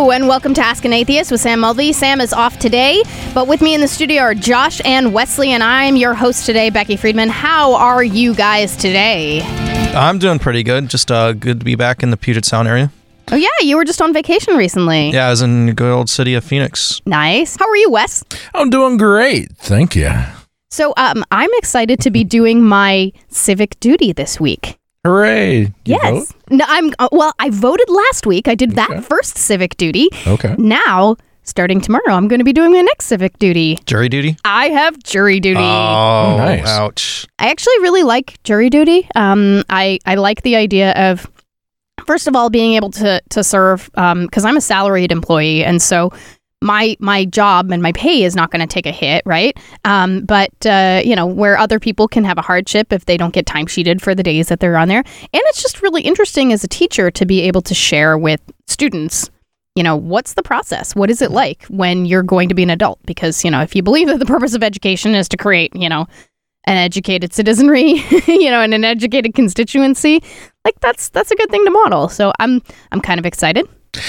and welcome to Ask an Atheist with Sam Mulvey. Sam is off today, but with me in the studio are Josh and Wesley, and I'm your host today, Becky Friedman. How are you guys today? I'm doing pretty good. Just good to be back in the Puget Sound area. Oh, yeah, you were just on vacation recently. Yeah, I was in the good old city of Phoenix. Nice. How are you, Wes? I'm doing great. Thank you. So I'm excited to be doing my civic duty this week. Hooray. You Yes. vote? No, I voted last week. I did that first civic duty. Okay. Now, starting tomorrow, I'm going to be doing my next civic duty. Jury duty? I have jury duty. Oh, nice. Ouch. I actually really like jury duty. I like the idea of, first of all, being able to serve, because I'm a salaried employee, and so my job and my pay is not going to take a hit, right? But where other people can have a hardship if they don't get timesheeted for the days that they're on there. And it's just really interesting as a teacher to be able to share with students, what's the process? What is it like when you're going to be an adult? Because, if you believe that the purpose of education is to create, an educated citizenry, and an educated constituency, like that's a good thing to model. So I'm kind of excited.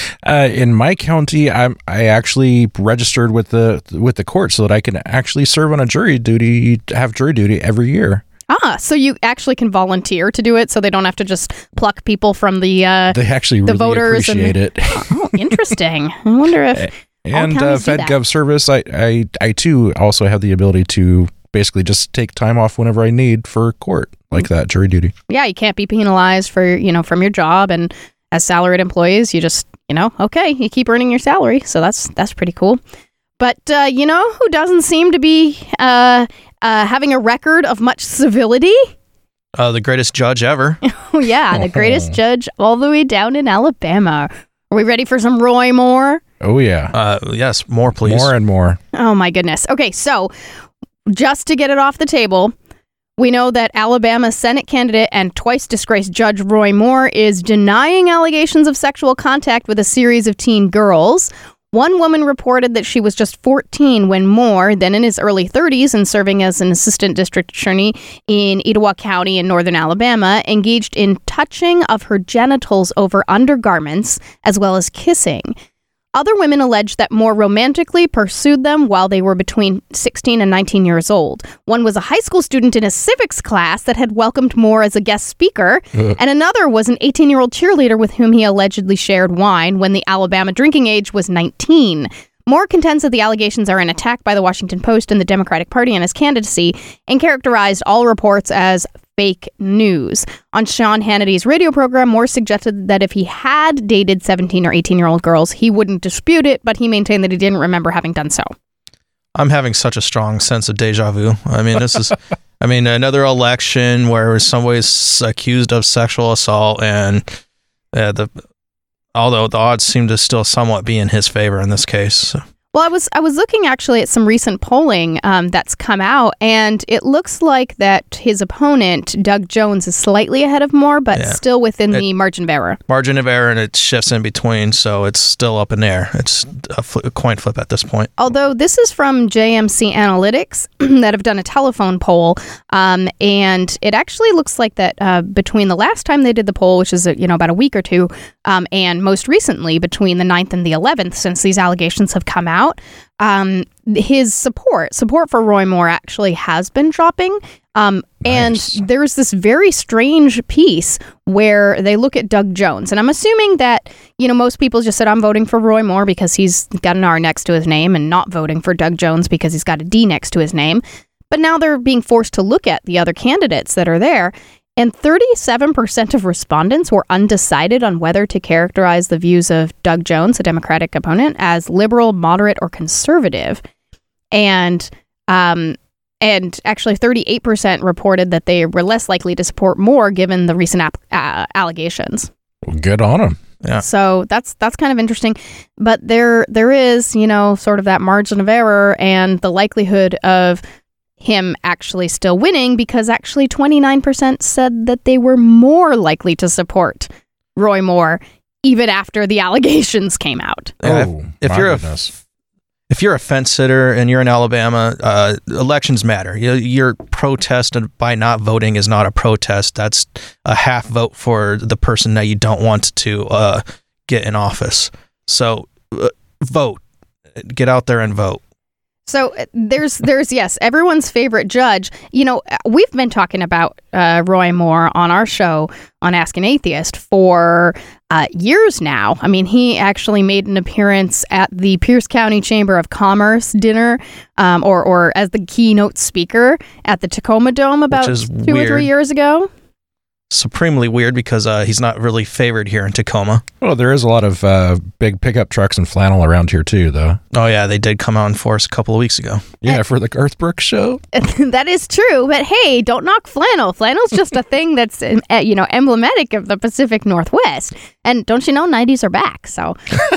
In my county, I actually registered with the court so that I can actually serve on have jury duty every year. So you actually can volunteer to do it, so they don't have to just pluck people from the they actually really voters appreciate it. Oh, interesting. I wonder if and all counties do that. FedGov service, I too also have the ability to basically just take time off whenever I need for court, like that jury duty. Yeah, you can't be penalized for from your job, and as salaried employees, you just you keep earning your salary, so that's pretty cool. But who doesn't seem to be having a record of much civility? The greatest judge ever. Oh yeah, the greatest judge all the way down in Alabama. Are we ready for some Roy Moore? Oh yeah. Yes, more please. More and more. Oh my goodness. Okay, so just to get it off the table, we know that Alabama Senate candidate and twice disgraced Judge Roy Moore is denying allegations of sexual contact with a series of teen girls. One woman reported that she was just 14 when Moore, then in his early 30s and serving as an assistant district attorney in Etowah County in northern Alabama, engaged in touching of her genitals over undergarments as well as kissing. Other women alleged that Moore romantically pursued them while they were between 16 and 19 years old. One was a high school student in a civics class that had welcomed Moore as a guest speaker, and another was an 18-year-old cheerleader with whom he allegedly shared wine when the Alabama drinking age was 19. Moore contends that the allegations are an attack by the Washington Post and the Democratic Party on his candidacy, and characterized all reports as fake news. On Sean Hannity's radio program, Moore suggested that if he had dated 17 or 18-year-old girls, he wouldn't dispute it, but he maintained that he didn't remember having done so. I'm having such a strong sense of deja vu. I mean, this is, another election where somebody's accused of sexual assault, and although the odds seem to still somewhat be in his favor in this case. So. Well, I was looking actually at some recent polling that's come out, and it looks like that his opponent, Doug Jones, is slightly ahead of Moore, but still within the margin of error. Margin of error, and it shifts in between, so it's still up in the air. It's a coin flip at this point. Although this is from JMC Analytics that have done a telephone poll, and it actually looks like that between the last time they did the poll, which is about a week or two, and most recently between the 9th and the 11th, since these allegations have come out, his support for Roy Moore actually has been dropping. Nice. And there's this very strange piece where they look at Doug Jones. And I'm assuming that, most people just said, I'm voting for Roy Moore because he's got an R next to his name, and not voting for Doug Jones because he's got a D next to his name. But now they're being forced to look at the other candidates that are there. And 37% of respondents were undecided on whether to characterize the views of Doug Jones, a Democratic opponent, as liberal, moderate, or conservative. And actually 38% reported that they were less likely to support Moore given the recent allegations. Well, good on them. Yeah. So that's kind of interesting. But there is, sort of that margin of error and the likelihood of him actually still winning, because actually 29% said that they were more likely to support Roy Moore even after the allegations came out. If you're a fence sitter and you're in Alabama, elections matter. Your protest by not voting is not a protest. That's a half vote for the person that you don't want to get in office. So vote. Get out there and vote. So there's yes, everyone's favorite judge. You know, we've been talking about Roy Moore on our show on Ask an Atheist for years now. I mean, he actually made an appearance at the Pierce County Chamber of Commerce dinner, or as the keynote speaker at the Tacoma Dome about 2 or 3 years ago. Supremely weird because he's not really favored here in Tacoma. Well, there is a lot of big pickup trucks and flannel around here too, though. Oh yeah, they did come out in force a couple of weeks ago. Yeah, for the Garth Brooks show. That is true, but hey, don't knock flannel. Flannel's just a thing that's emblematic of the Pacific Northwest. And don't you know, 90s are back, so...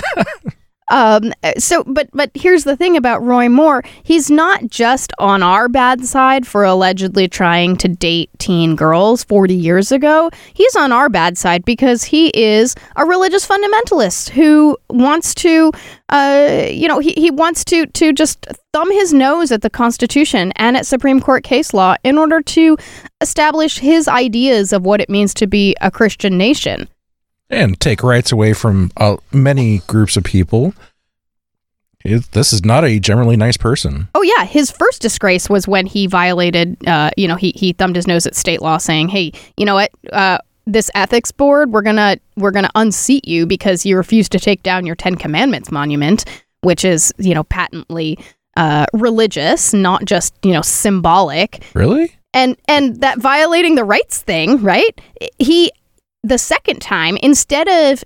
But here's the thing about Roy Moore. He's not just on our bad side for allegedly trying to date teen girls 40 years ago. He's on our bad side because he is a religious fundamentalist who wants to, he wants to just thumb his nose at the Constitution and at Supreme Court case law in order to establish his ideas of what it means to be a Christian nation. And take rights away from many groups of people. This is not a generally nice person. Oh, yeah. His first disgrace was when he violated, he thumbed his nose at state law saying, hey, you know what, this ethics board, we're gonna unseat you because you refused to take down your 10 Commandments monument, which is, patently religious, not just, symbolic. Really? And that violating the rights thing, right? The second time, instead of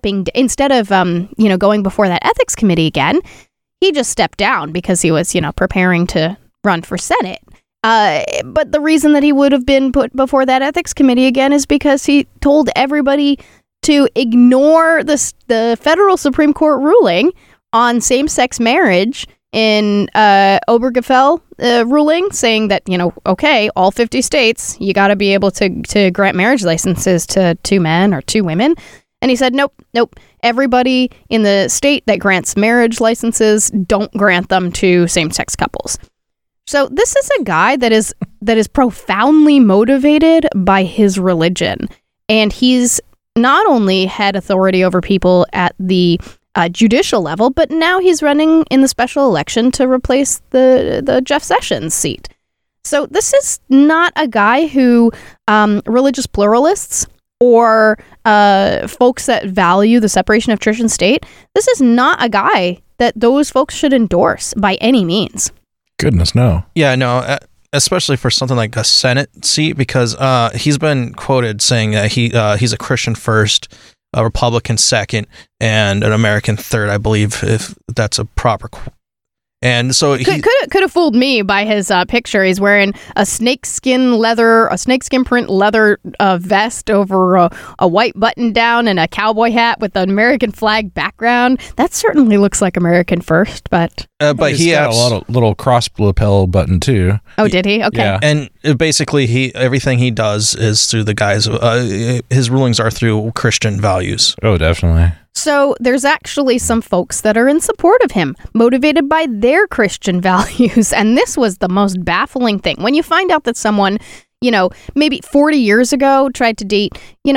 going before that ethics committee again, he just stepped down because he was, preparing to run for Senate. But the reason that he would have been put before that ethics committee again is because he told everybody to ignore the federal Supreme Court ruling on same-sex marriage in Obergefell ruling, saying that, okay, all 50 states, you got to be able to grant marriage licenses to 2 men or 2 women. And he said, nope. Everybody in the state that grants marriage licenses, don't grant them to same-sex couples. So this is a guy that is profoundly motivated by his religion. And he's not only had authority over people at the judicial level, but now he's running in the special election to replace the Jeff Sessions seat. So this is not a guy who religious pluralists or folks that value the separation of church and state, this is not a guy that those folks should endorse by any means. Goodness, no. Yeah, no, especially for something like a Senate seat, because he's been quoted saying that he's a Christian first, a Republican second, and an American third, I believe, if that's a proper And so he could have fooled me by his picture. He's wearing a snakeskin print leather vest over a white button down and a cowboy hat with an American flag background. That certainly looks like American first, but he had a lot of little cross lapel button too. Oh, did he? Okay. Yeah. And basically, everything he does is through the guise. His rulings are through Christian values. Oh, definitely. So there's actually some folks that are in support of him, motivated by their Christian values. And this was the most baffling thing. When you find out that someone, maybe 40 years ago tried to date,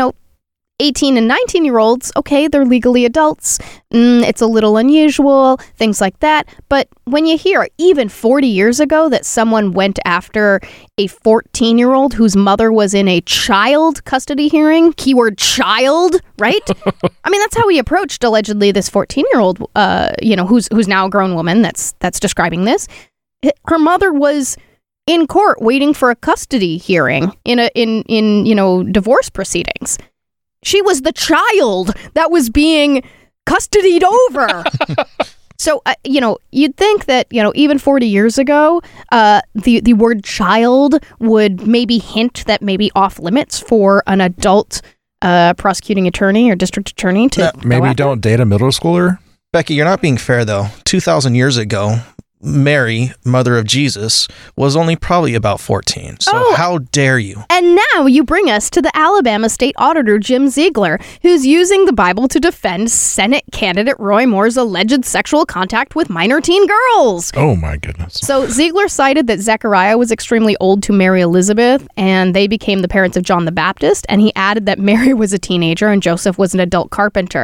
18 and 19-year-olds, okay, they're legally adults. It's a little unusual, things like that. But when you hear even 40 years ago that someone went after a 14-year-old whose mother was in a child custody hearing, keyword child, right? I mean, that's how he approached allegedly this 14-year-old, who's now a grown woman that's describing this. Her mother was in court waiting for a custody hearing in divorce proceedings. She was the child that was being custodied over. So, you'd think that, even 40 years ago, the word child would maybe hint that maybe off limits for an adult prosecuting attorney or district attorney to maybe don't date a middle schooler. Becky, you're not being fair, though. 2,000 years ago, Mary, mother of Jesus, was only probably about 14. So how dare you? And now you bring us to the Alabama State Auditor, Jim Ziegler, who's using the Bible to defend Senate candidate Roy Moore's alleged sexual contact with minor teen girls. Oh, my goodness. So Ziegler cited that Zechariah was extremely old to Mary Elizabeth, and they became the parents of John the Baptist, and he added that Mary was a teenager and Joseph was an adult carpenter.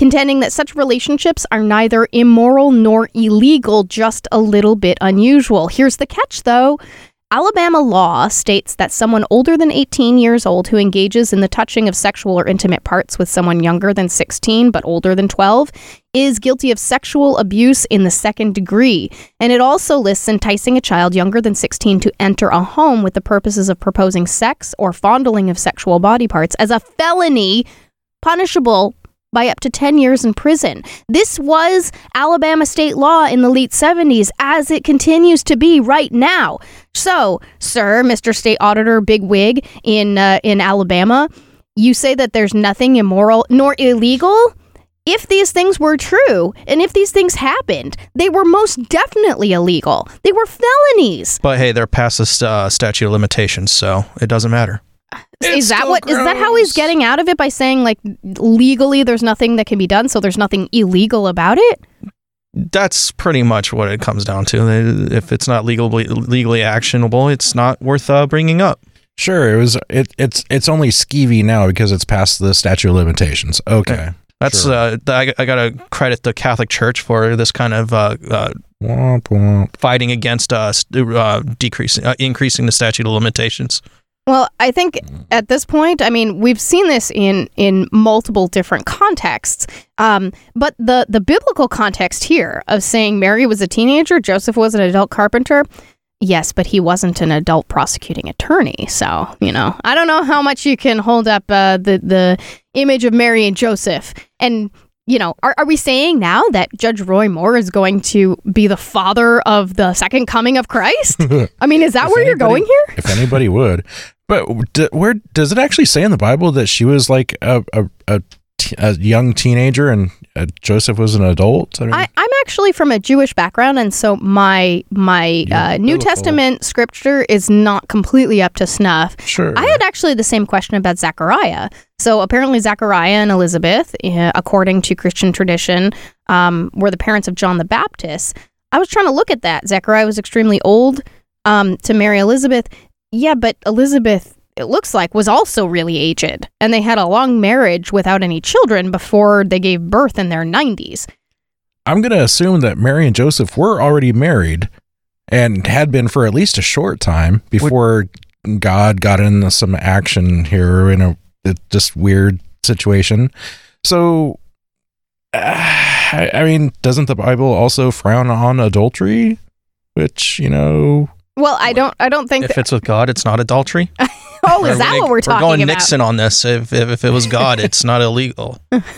contending that such relationships are neither immoral nor illegal, just a little bit unusual. Here's the catch, though. Alabama law states that someone older than 18 years old who engages in the touching of sexual or intimate parts with someone younger than 16 but older than 12 is guilty of sexual abuse in the second degree. And it also lists enticing a child younger than 16 to enter a home with the purposes of proposing sex or fondling of sexual body parts as a felony punishable by up to 10 years in prison. This was Alabama state law in the late 70s, as it continues to be right now. So, sir, Mr. State Auditor Bigwig in Alabama, you say that there's nothing immoral nor illegal? If these things were true, and if these things happened, they were most definitely illegal. They were felonies. But hey, they're past the statute of limitations, so it doesn't matter. Is that how he's getting out of it, by saying, like, legally there's nothing that can be done, so there's nothing illegal about it? That's pretty much what it comes down to. If it's not legally actionable, it's not worth bringing up. Sure, it's only skeevy now because it's past the statute of limitations. Okay. That's sure. I gotta credit the Catholic Church for this kind of womp, womp. fighting against increasing the statute of limitations. Well, I think at this point, I mean, we've seen this in multiple different contexts, but the biblical context here of saying Mary was a teenager, Joseph was an adult carpenter, yes, but he wasn't an adult prosecuting attorney. So, I don't know how much you can hold up the image of Mary and Joseph. And, are we saying now that Judge Roy Moore is going to be the father of the second coming of Christ? I mean, is that where you're going here? If anybody would. But where does it actually say in the Bible that she was like a young teenager and Joseph was an adult? I'm actually from a Jewish background, and so my New Testament scripture is not completely up to snuff. Sure. I had actually the same question about Zechariah. So apparently Zechariah and Elizabeth, according to Christian tradition, were the parents of John the Baptist. I was trying to look at that. Zechariah was extremely old to marry Elizabeth. Yeah, but Elizabeth, it looks like, was also really aged, and they had a long marriage without any children before they gave birth in their 90s. I'm going to assume that Mary and Joseph were already married and had been for at least a short time before God got into some action here in a just weird situation. So, I mean, doesn't the Bible also frown on adultery? Which, Well, I don't think if it's with God, it's not adultery. Oh, is that what we're talking about? We're going Nixon on this. If it was God, it's not illegal.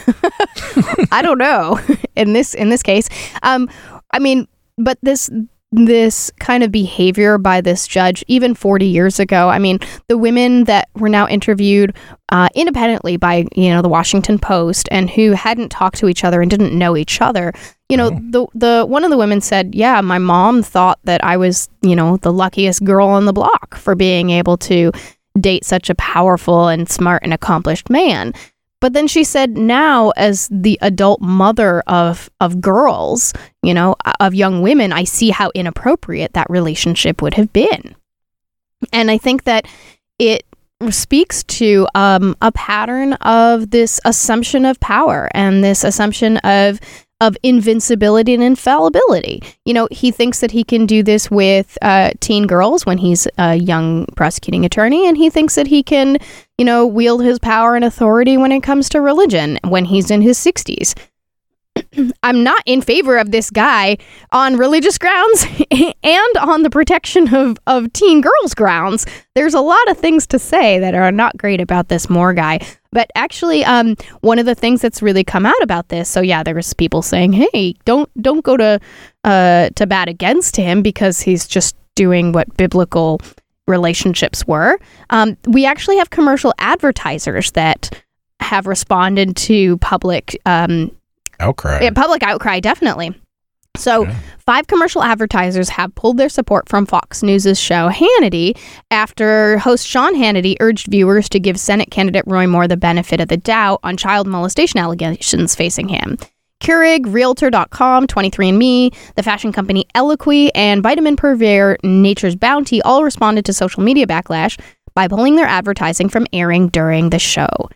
I don't know. In this case, I mean, but this kind of behavior by this judge, even 40 years ago, I mean, the women that were now interviewed independently by the Washington Post and who hadn't talked to each other and didn't know each other. The one of the women said, yeah, my mom thought that I was, the luckiest girl on the block for being able to date such a powerful and smart and accomplished man. But then she said, now as the adult mother of girls, of young women, I see how inappropriate that relationship would have been. And I think that it speaks to a pattern of this assumption of power and this assumption of invincibility and infallibility. He thinks that he can do this with teen girls when he's a young prosecuting attorney, and he thinks that he can, wield his power and authority when it comes to religion when he's in his 60s. I'm not in favor of this guy on religious grounds and on the protection of teen girls grounds. There's a lot of things to say that are not great about this Moore guy. But actually, one of the things that's really come out about this, so yeah, there was people saying, hey, don't go to bat against him because he's just doing what biblical relationships were. We actually have commercial advertisers that have responded to public outcry. Yeah, public outcry, definitely. So, 5 commercial advertisers have pulled their support from Fox News' show Hannity after host Sean Hannity urged viewers to give Senate candidate Roy Moore the benefit of the doubt on child molestation allegations facing him. Keurig, Realtor.com, 23andMe, the fashion company Eloquy, and vitamin purveyor Nature's Bounty all responded to social media backlash by pulling their advertising from airing during the show.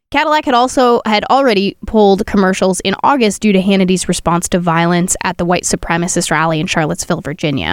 Cadillac had already pulled commercials in August due to Hannity's response to violence at the white supremacist rally in Charlottesville, Virginia.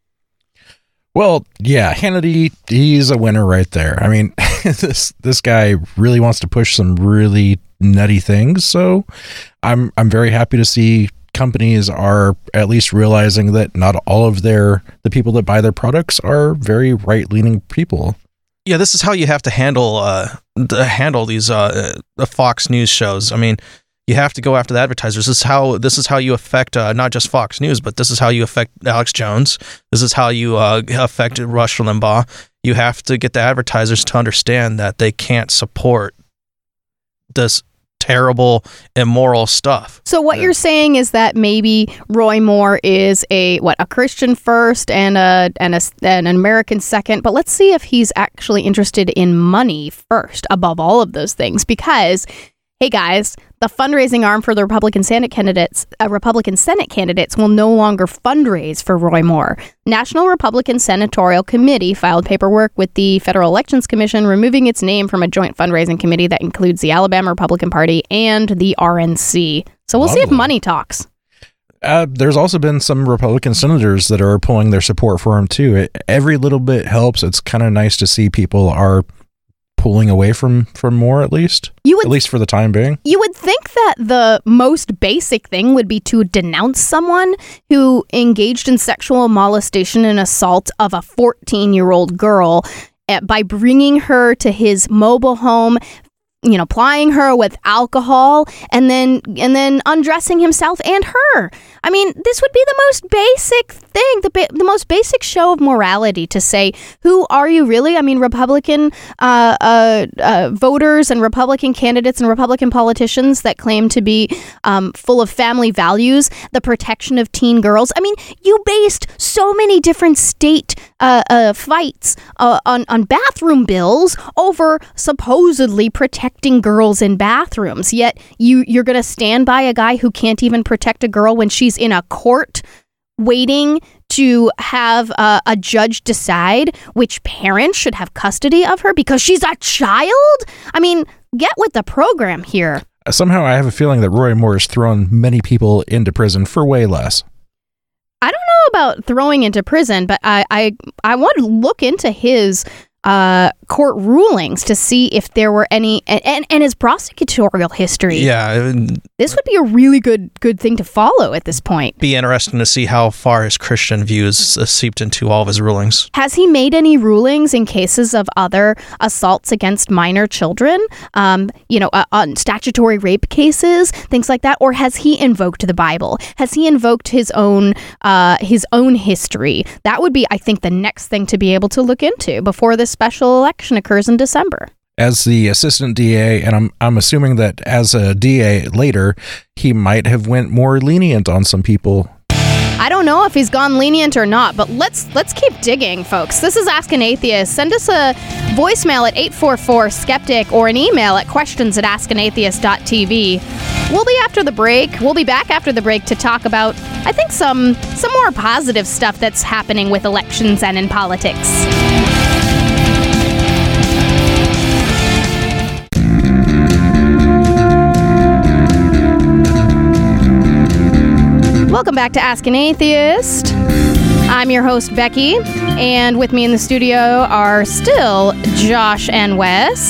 Well, yeah, Hannity, he's a winner right there. I mean, this guy really wants to push some really nutty things, so I'm very happy to see companies are at least realizing that not all of the people that buy their products are very right-leaning people. Yeah, this is how you have to handle these the Fox News shows. I mean, you have to go after the advertisers. This is how you affect not just Fox News, but this is how you affect Alex Jones. This is how you affect Rush Limbaugh. You have to get the advertisers to understand that they can't support this terrible, immoral stuff. So what you're saying is that maybe Roy Moore is a Christian first and an American second, but let's see if he's actually interested in money first above all of those things, because hey guys, the fundraising arm for the Republican Senate candidates will no longer fundraise for Roy Moore. National Republican Senatorial Committee filed paperwork with the Federal Elections Commission, removing its name from a joint fundraising committee that includes the Alabama Republican Party and the RNC. So we'll see if money talks. There's also been some Republican senators that are pulling their support for him too. Every little bit helps. It's kind of nice to see people are pulling away from Moore, at least for the time being. You would think that the most basic thing would be to denounce someone who engaged in sexual molestation and assault of a 14-year-old girl by bringing her to his mobile home, plying her with alcohol, and then undressing himself and her. I mean, this would be the most basic thing, the most basic show of morality, to say, who are you really? I mean, Republican voters and Republican candidates and Republican politicians that claim to be full of family values, the protection of teen girls. I mean, you based so many different state fights on bathroom bills over supposedly protecting girls in bathrooms, yet you're going to stand by a guy who can't even protect a girl when she's in a court waiting to have a judge decide which parent should have custody of her because she's a child? I mean, get with the program here. Somehow I have a feeling that Roy Moore has thrown many people into prison for way less. I don't know about throwing into prison, but I want to look into his court rulings to see if there were any, and his prosecutorial history. Yeah. This would be a really good thing to follow at this point. Be interesting to see how far his Christian views seeped into all of his rulings. Has he made any rulings in cases of other assaults against minor children? On statutory rape cases, things like that? Or has he invoked the Bible? Has he invoked his own history? That would be, I think, the next thing to be able to look into before this special election occurs in December. As the assistant DA, and I'm assuming that as a DA later, he might have went more lenient on some people. I don't know if he's gone lenient or not, but let's keep digging, folks. This is Ask an Atheist. Send us a voicemail at 844-SKEPTIC or an email at questions@askanatheist.tv. We'll be after the break. We'll be back after the break to talk about, I think, some more positive stuff that's happening with elections and in politics. Welcome back to Ask an Atheist. I'm your host, Becky, and with me in the studio are still Josh and Wes.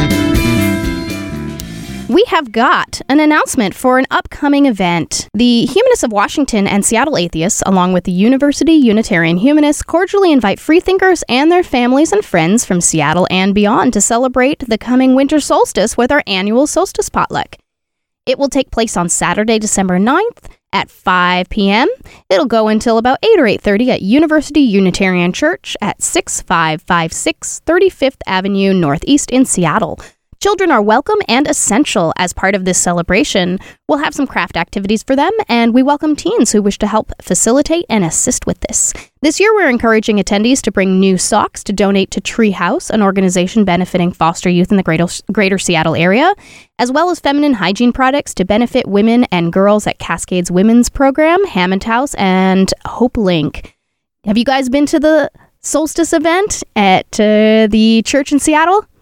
We have got an announcement for an upcoming event. The Humanists of Washington and Seattle Atheists, along with the University Unitarian Humanists, cordially invite freethinkers and their families and friends from Seattle and beyond to celebrate the coming winter solstice with our annual Solstice Potluck. It will take place on Saturday, December 9th at 5 p.m. It'll go until about 8 or 8:30 at University Unitarian Church at 6556 35th Avenue Northeast in Seattle. Children are welcome and essential as part of this celebration. We'll have some craft activities for them, and we welcome teens who wish to help facilitate and assist with this. This year, we're encouraging attendees to bring new socks to donate to Treehouse, an organization benefiting foster youth in the greater Seattle area, as well as feminine hygiene products to benefit women and girls at Cascades Women's Program, Hammond House, and Hope Link. Have you guys been to the solstice event at the church in Seattle?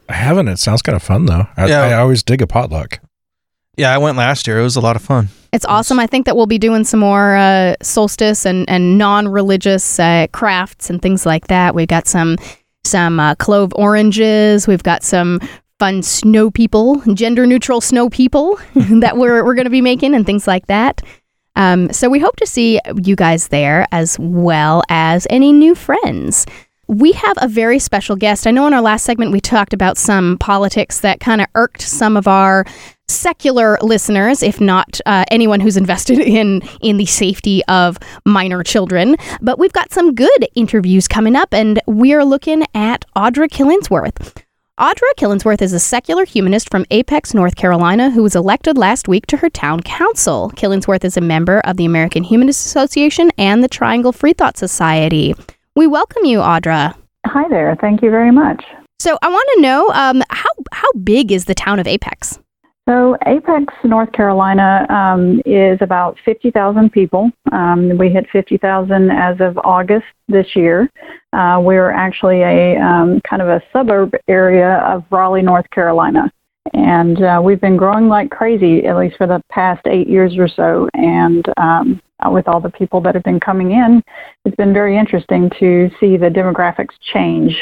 I haven't. It sounds kind of fun, though. I always dig a potluck. Yeah, I went last year. It was a lot of fun. It's awesome. I think that we'll be doing some more solstice and non-religious crafts and things like that. We've got some clove oranges. We've got some fun snow people, gender-neutral snow people that we're going to be making and things like that. So we hope to see you guys there, as well as any new friends. We have a very special guest. I know in our last segment we talked about some politics that kind of irked some of our secular listeners, if not anyone who's invested in the safety of minor children. But we've got some good interviews coming up, and we're looking at Audra Killingsworth. Audra Killingsworth is a secular humanist from Apex, North Carolina, who was elected last week to her town council. Killingsworth is a member of the American Humanist Association and the Triangle Free Thought Society. We welcome you, Audra. Hi there. Thank you very much. So I want to know, how big is the town of Apex? So Apex, North Carolina is about 50,000 people. We hit 50,000 as of August this year. We're actually a kind of a suburb area of Raleigh, North Carolina. And we've been growing like crazy, at least for the past 8 years or so. And with all the people that have been coming in, it's been very interesting to see the demographics change.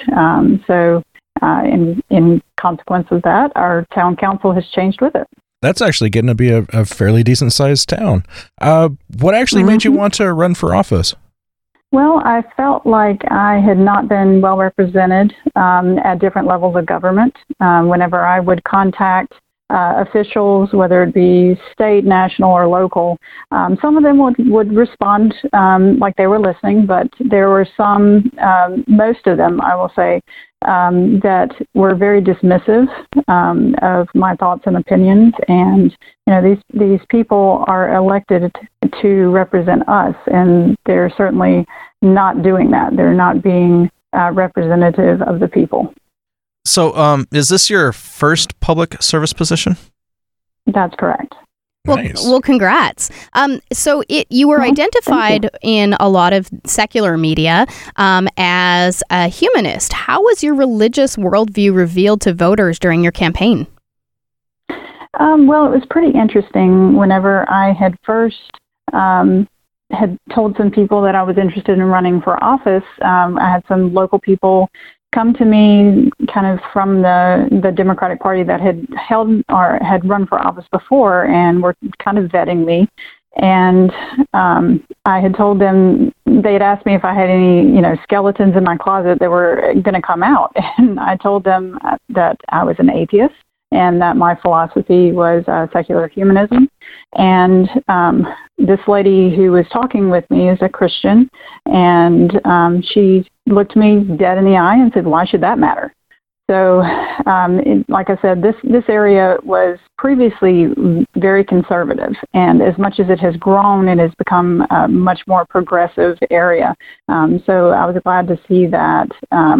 In consequence of that, our town council has changed with it. That's actually getting to be a fairly decent sized town. What actually made you want to run for office? Well, I felt like I had not been well represented at different levels of government. Whenever I would contact officials, whether it be state, national, or local, some of them would respond like they were listening, but there were some, most of them, I will say, that were very dismissive of my thoughts and opinions. And these people are elected to represent us, and they're certainly not doing that. They're not being representative of the people. So is this your first public service position? That's correct. Nice. Well, congrats. So you were identified in a lot of secular media as a humanist. How was your religious worldview revealed to voters during your campaign? Well, it was pretty interesting. Whenever I had first had told some people that I was interested in running for office, I had some local people come to me kind of from the Democratic Party that had held or had run for office before and were kind of vetting me. And I had told them, they had asked me if I had any, skeletons in my closet that were going to come out. And I told them that I was an atheist and that my philosophy was secular humanism. And this lady who was talking with me is a Christian, and she looked me dead in the eye and said, "Why should that matter?" So, like I said, this area was previously very conservative, and as much as it has grown, it has become a much more progressive area. So I was glad to see that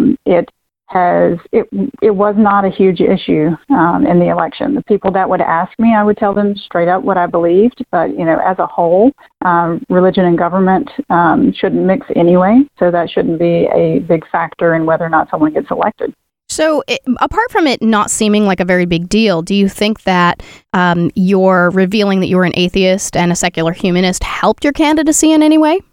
it was not a huge issue in the election. The people that would ask me, I would tell them straight up what I believed. But as a whole, religion and government shouldn't mix anyway, so that shouldn't be a big factor in whether or not someone gets elected. So apart from it not seeming like a very big deal, do you think that your revealing that you were an atheist and a secular humanist helped your candidacy in any way?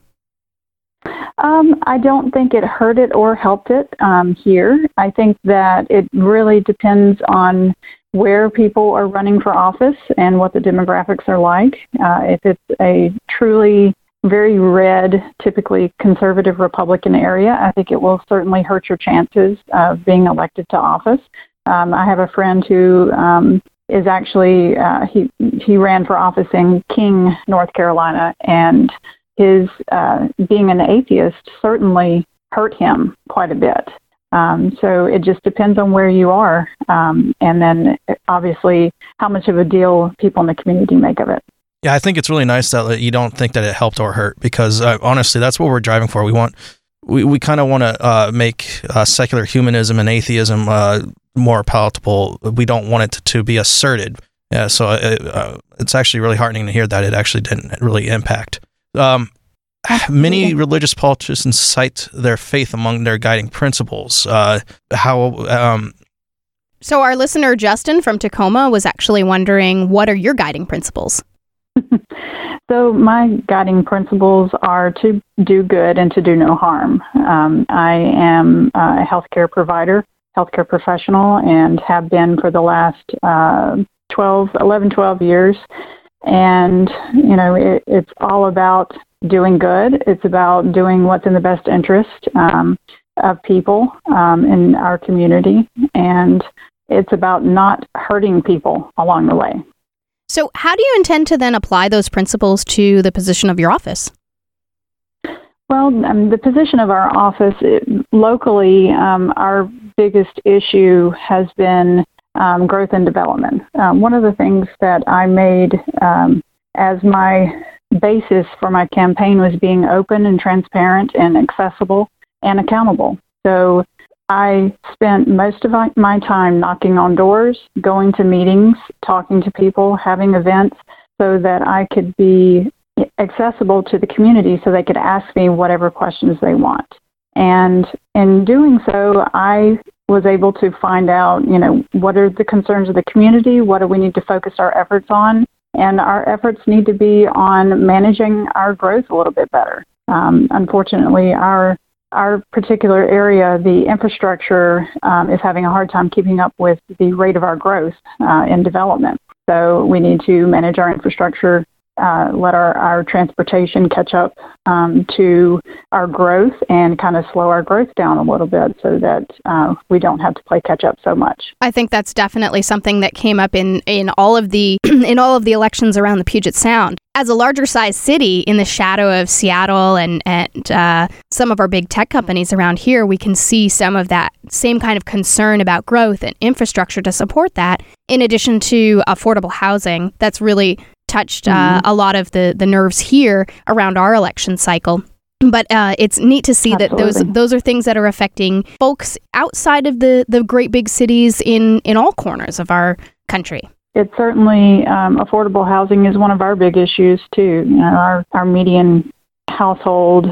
I don't think it hurt it or helped it here. I think that it really depends on where people are running for office and what the demographics are like. If it's a truly very red, typically conservative Republican area, I think it will certainly hurt your chances of being elected to office. I have a friend who is actually, he ran for office in King, North Carolina, and his being an atheist certainly hurt him quite a bit. So it just depends on where you are, and then obviously how much of a deal people in the community make of it. Yeah, I think it's really nice that you don't think that it helped or hurt, because honestly, that's what we're driving for. We kind of want to make secular humanism and atheism more palatable. We don't want it to be asserted. Yeah, so it's actually really heartening to hear that it actually didn't really impact. Many religious politicians cite their faith among their guiding principles. How So our listener, Justin from Tacoma, was actually wondering, what are your guiding principles? So my guiding principles are to do good and to do no harm. I am a healthcare provider, healthcare professional, and have been for the last 12 years. And, it's all about doing good. It's about doing what's in the best interest of people in our community. And it's about not hurting people along the way. So how do you intend to then apply those principles to the position of your office? Well, the position of our office locally, our biggest issue has been growth and development. One of the things that I made as my basis for my campaign was being open and transparent and accessible and accountable. So I spent most of my time knocking on doors, going to meetings, talking to people, having events so that I could be accessible to the community so they could ask me whatever questions they want. And in doing so, I was able to find out, what are the concerns of the community? What do we need to focus our efforts on? And our efforts need to be on managing our growth a little bit better. Unfortunately, our particular area, the infrastructure, is having a hard time keeping up with the rate of our growth in development. So we need to manage our infrastructure, let our transportation catch up to our growth and kind of slow our growth down a little bit so that we don't have to play catch up so much. I think that's definitely something that came up in all of the in all of the elections around the Puget Sound. As a larger size city in the shadow of Seattle and some of our big tech companies around here, we can see some of that same kind of concern about growth and infrastructure to support that, in addition to affordable housing that's really touched a lot of the nerves here around our election cycle. But it's neat to see Absolutely. that those are things that are affecting folks outside of the great big cities in all corners of our country. It's certainly affordable housing is one of our big issues too. Our median household,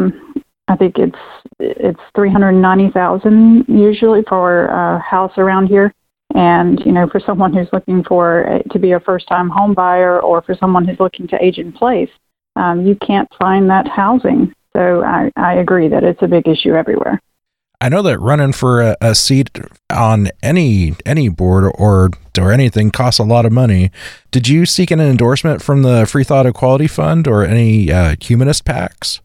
I think it's $390,000 usually for a house around here. And for someone who's looking to be a first-time home buyer, or for someone who's looking to age in place, you can't find that housing. So I agree that it's a big issue everywhere. I know that running for a seat on any board or anything costs a lot of money. Did you seek an endorsement from the Free Thought Equality Fund or any humanist PACs?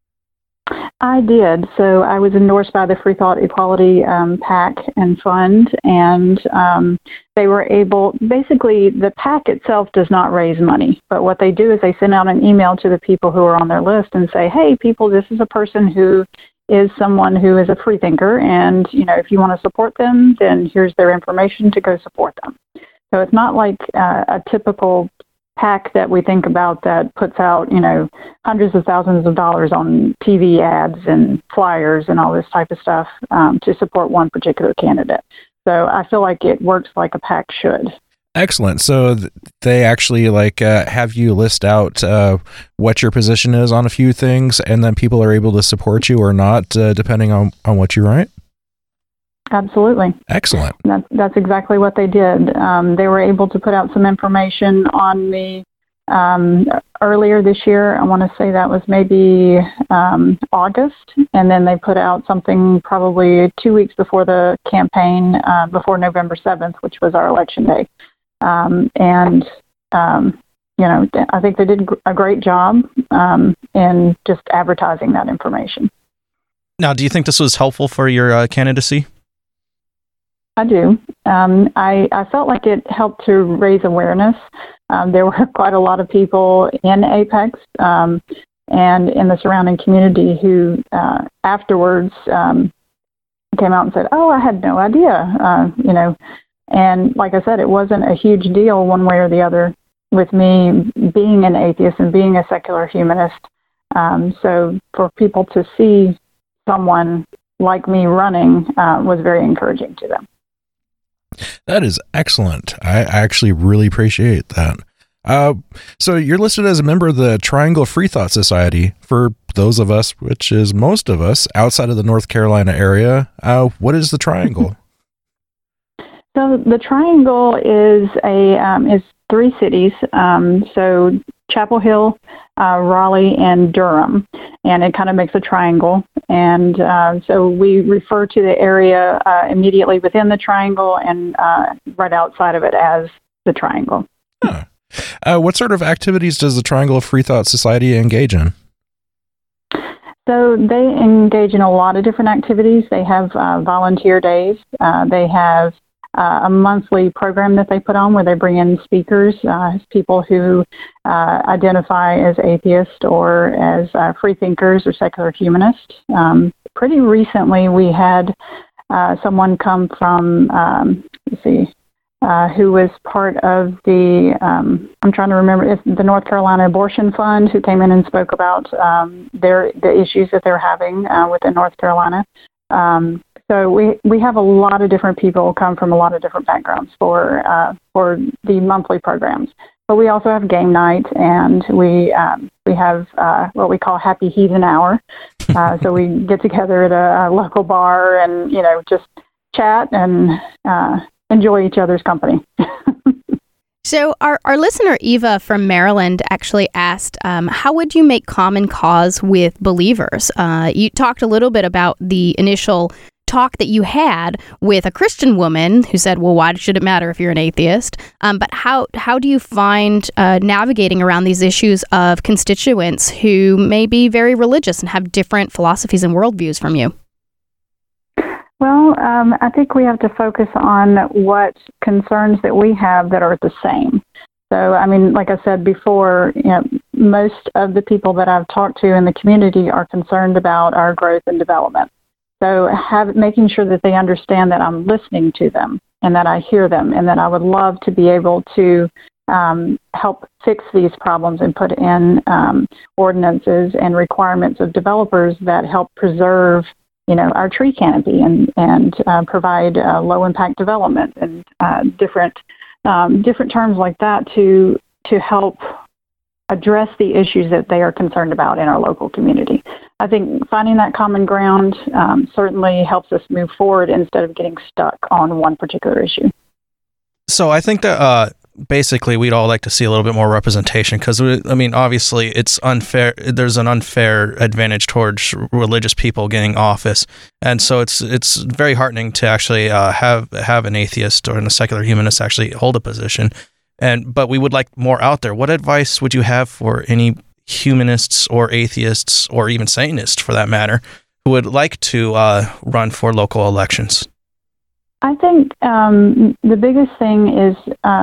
I did. So I was endorsed by the Free Thought Equality PAC and Fund, and they were able, basically the PAC itself does not raise money, but what they do is they send out an email to the people who are on their list and say, hey, people, this is a person who is someone who is a free thinker, and if you want to support them, then here's their information to go support them. So it's not like a typical PAC that we think about that puts out hundreds of thousands of dollars on TV ads and flyers and all this type of stuff to support one particular candidate. So I feel like it works like a PAC should. Excellent. So they actually have you list out what your position is on a few things, and then people are able to support you or not, depending on what you write? Absolutely. Excellent. That's exactly what they did. They were able to put out some information on me earlier this year. I want to say that was maybe August, and then they put out something probably 2 weeks before the campaign, before November 7th, which was our election day. I think they did a great job in just advertising that information. Now, do you think this was helpful for your candidacy? I do. I felt like it helped to raise awareness. There were quite a lot of people in Apex and in the surrounding community who afterwards came out and said, oh, I had no idea, And like I said, it wasn't a huge deal one way or the other with me being an atheist and being a secular humanist. So for people to see someone like me running was very encouraging to them. That is excellent. I actually really appreciate that. So you're listed as a member of the Triangle Free Thought Society. For those of us, which is most of us, outside of the North Carolina area, what is the Triangle? So the Triangle is is 3 cities. So Chapel Hill, Raleigh, and Durham, and it kind of makes a triangle. And so we refer to the area immediately within the triangle and right outside of it as the Triangle. Huh. What sort of activities does the Triangle Free Thought Society engage in? So they engage in a lot of different activities. They have volunteer days. They have a monthly program that they put on where they bring in speakers, people who identify as atheist or as free thinkers or secular humanists. Pretty recently, we had someone come from, who was part of the, I'm trying to remember, it's the North Carolina Abortion Fund, who came in and spoke about the issues that they're having within North Carolina. So we have a lot of different people come from a lot of different backgrounds for the monthly programs. But we also have game night, and we have what we call Happy Heathen Hour. So we get together at a local bar and just chat and enjoy each other's company. So our listener, Eva from Maryland, actually asked, how would you make common cause with believers? You talked a little bit about the initial talk that you had with a Christian woman who said, well, why should it matter if you're an atheist? But how do you find navigating around these issues of constituents who may be very religious and have different philosophies and worldviews from you? Well, I think we have to focus on what concerns that we have that are the same. So, I mean, like I said before, most of the people that I've talked to in the community are concerned about our growth and development. So making sure that they understand that I'm listening to them and that I hear them and that I would love to be able to help fix these problems and put in ordinances and requirements of developers that help preserve our tree canopy and provide low impact development and different terms like that to help address the issues that they are concerned about in our local community. I think finding that common ground certainly helps us move forward instead of getting stuck on one particular issue. So I think that basically we'd all like to see a little bit more representation because, obviously it's unfair. There's an unfair advantage towards religious people getting office. And so it's very heartening to actually have an atheist or a secular humanist actually hold a position. But we would like more out there. What advice would you have for any humanists or atheists or even Satanists, for that matter, who would like to run for local elections? I think the biggest thing is,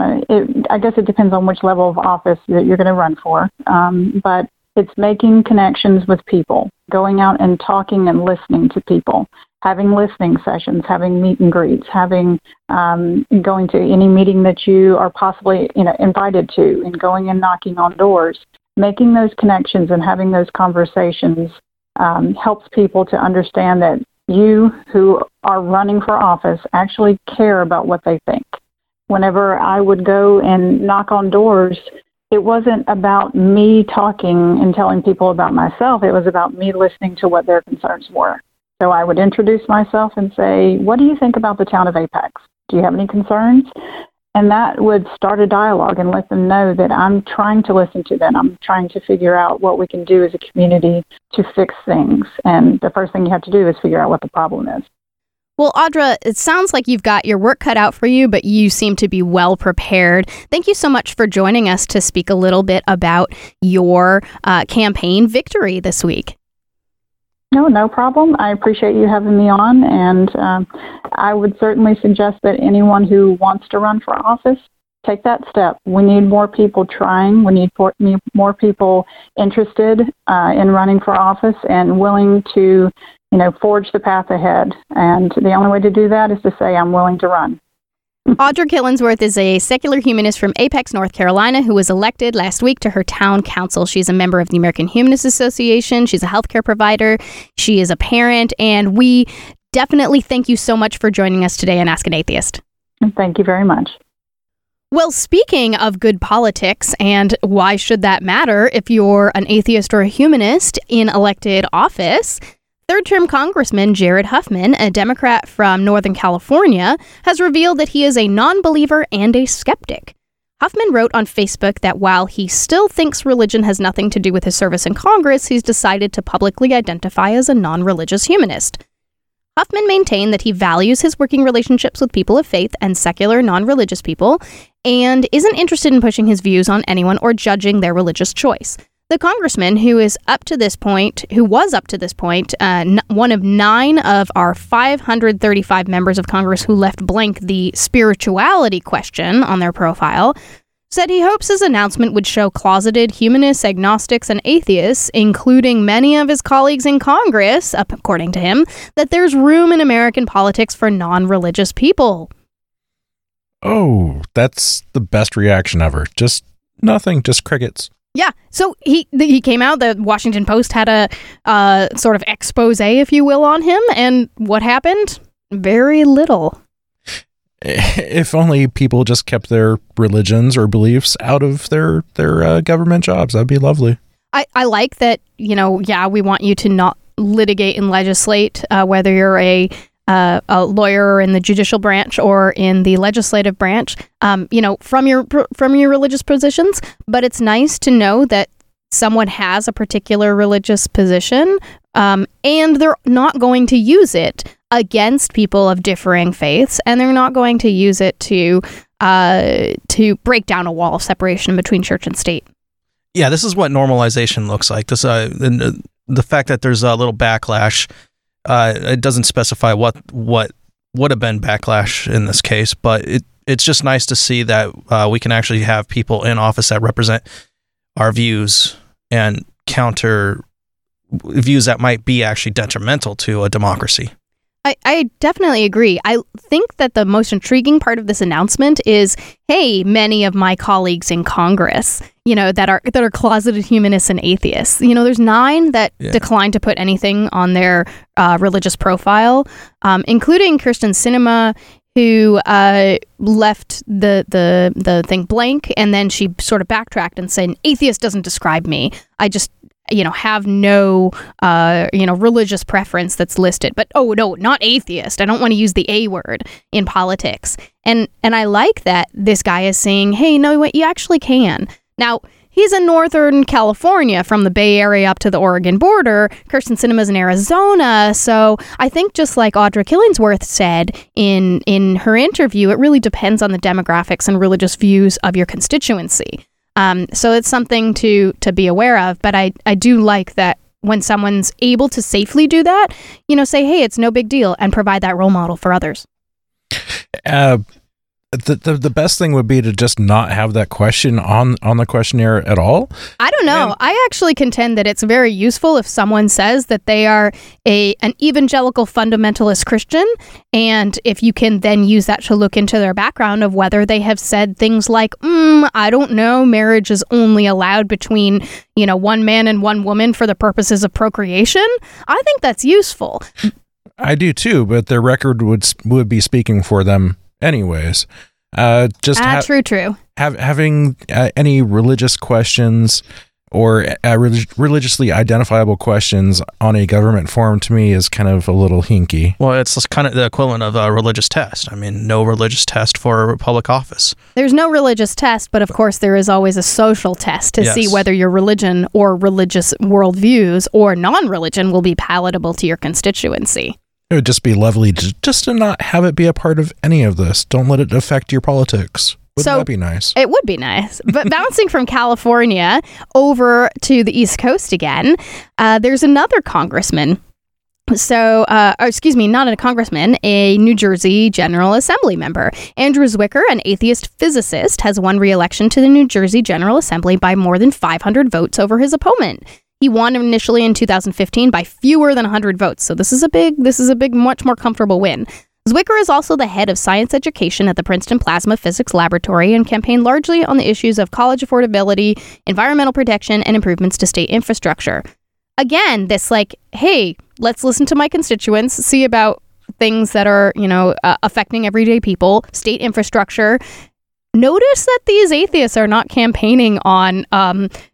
I guess it depends on which level of office that you're going to run for, but it's making connections with people, going out and talking and listening to people, having listening sessions, having meet and greets, having going to any meeting that you are possibly invited to, and going and knocking on doors. Making those connections and having those conversations helps people to understand that you who are running for office actually care about what they think. Whenever I would go and knock on doors, it wasn't about me talking and telling people about myself. It was about me listening to what their concerns were. So I would introduce myself and say, what do you think about the town of Apex? Do you have any concerns? And that would start a dialogue and let them know that I'm trying to listen to them. I'm trying to figure out what we can do as a community to fix things. And the first thing you have to do is figure out what the problem is. Well, Audra, it sounds like you've got your work cut out for you, but you seem to be well prepared. Thank you so much for joining us to speak a little bit about your campaign victory this week. No problem. I appreciate you having me on, and I would certainly suggest that anyone who wants to run for office, take that step. We need more people trying. We need more people interested in running for office and willing to, forge the path ahead. And the only way to do that is to say, I'm willing to run. Audra Killingsworth is a secular humanist from Apex, North Carolina, who was elected last week to her town council. She's a member of the American Humanist Association. She's a healthcare provider. She is a parent. And we definitely thank you so much for joining us today on Ask an Atheist. Thank you very much. Well, speaking of good politics, and why should that matter if you're an atheist or a humanist in elected office, Third-term Congressman Jared Huffman, a Democrat from Northern California, has revealed that he is a non-believer and a skeptic. Huffman wrote on Facebook that while he still thinks religion has nothing to do with his service in Congress, he's decided to publicly identify as a non-religious humanist. Huffman maintained that he values his working relationships with people of faith and secular non-religious people, and isn't interested in pushing his views on anyone or judging their religious choice. The congressman, who was up to this point, one of 9 of our 535 members of Congress who left blank the spirituality question on their profile, said he hopes his announcement would show closeted humanists, agnostics, and atheists, including many of his colleagues in Congress, according to him, that there's room in American politics for non-religious people. Oh, that's the best reaction ever. Just nothing, just crickets. Yeah, so he came out, the Washington Post had a sort of expose, if you will, on him, and what happened? Very little. If only people just kept their religions or beliefs out of their government jobs, that'd be lovely. I like that, we want you to not litigate and legislate, whether you're a lawyer in the judicial branch or in the legislative branch, from your religious positions. But it's nice to know that someone has a particular religious position, and they're not going to use it against people of differing faiths, and they're not going to use it to break down a wall of separation between church and state. Yeah, this is what normalization looks like. This the fact that there's a little backlash. It doesn't specify what would have been backlash in this case, but it's just nice to see that we can actually have people in office that represent our views and counter views that might be actually detrimental to a democracy. I definitely agree. I think that the most intriguing part of this announcement is, hey, many of my colleagues in Congress, that are closeted humanists and atheists. There's 9 that declined to put anything on their religious profile, including Kyrsten Sinema, who left the thing blank, and then she sort of backtracked and said, "Atheist doesn't describe me. I just have no, religious preference that's listed." But, oh, no, not atheist. I don't want to use the A word in politics. And I like that this guy is saying, hey, no, what you actually can. Now, he's in Northern California, from the Bay Area up to the Oregon border. Kyrsten Sinema's in Arizona. So I think, just like Audra Killingsworth said in her interview, it really depends on the demographics and religious views of your constituency. So it's something to be aware of, but I do like that when someone's able to safely do that, say, hey, it's no big deal, and provide that role model for others. The best thing would be to just not have that question on the questionnaire at all. I don't know. I actually contend that it's very useful if someone says that they are an evangelical fundamentalist Christian, and if you can then use that to look into their background of whether they have said things like, I don't know, marriage is only allowed between, one man and one woman for the purposes of procreation. I think that's useful. I do too, but their record would be speaking for them anyways. True. Having any religious questions or religiously identifiable questions on a government form, to me, is kind of a little hinky. Well, it's kind of the equivalent of a religious test. I mean, no religious test for public office. There's no religious test, but of course there is always a social test to see whether your religion or religious worldviews or non-religion will be palatable to your constituency. It would just be lovely just to not have it be a part of any of this. Don't let it affect your politics. Wouldn't that be nice? It would be nice. But bouncing from California over to the East Coast again, there's another congressman. So, not a congressman, a New Jersey General Assembly member. Andrew Zwicker, an atheist physicist, has won re-election to the New Jersey General Assembly by more than 500 votes over his opponent. He won initially in 2015 by fewer than 100 votes. So this is a big, much more comfortable win. Zwicker is also the head of science education at the Princeton Plasma Physics Laboratory and campaigned largely on the issues of college affordability, environmental protection, and improvements to state infrastructure. Again, this hey, let's listen to my constituents, see about things that are, affecting everyday people, state infrastructure. Notice that these atheists are not campaigning on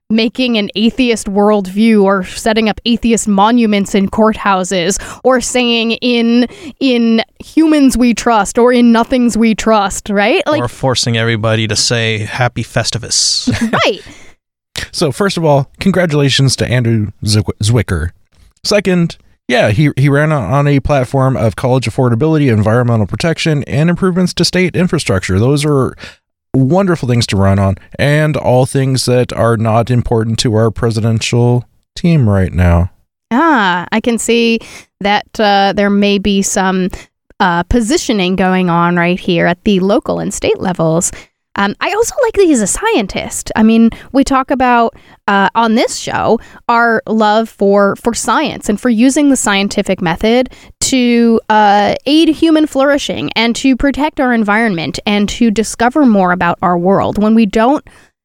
making an atheist worldview or setting up atheist monuments in courthouses or saying in humans we trust or in nothings we trust, right? Or forcing everybody to say happy Festivus. Right. So first of all, congratulations to Andrew Zwicker. Second, yeah, he ran on a platform of college affordability, environmental protection, and improvements to state infrastructure. Those are wonderful things to run on, and all things that are not important to our presidential team right now. I can see that there may be some positioning going on right here at the local and state levels. I also like that he's a scientist. I mean, we talk about on this show our love for science and for using the scientific method to aid human flourishing and to protect our environment and to discover more about our world. When we don't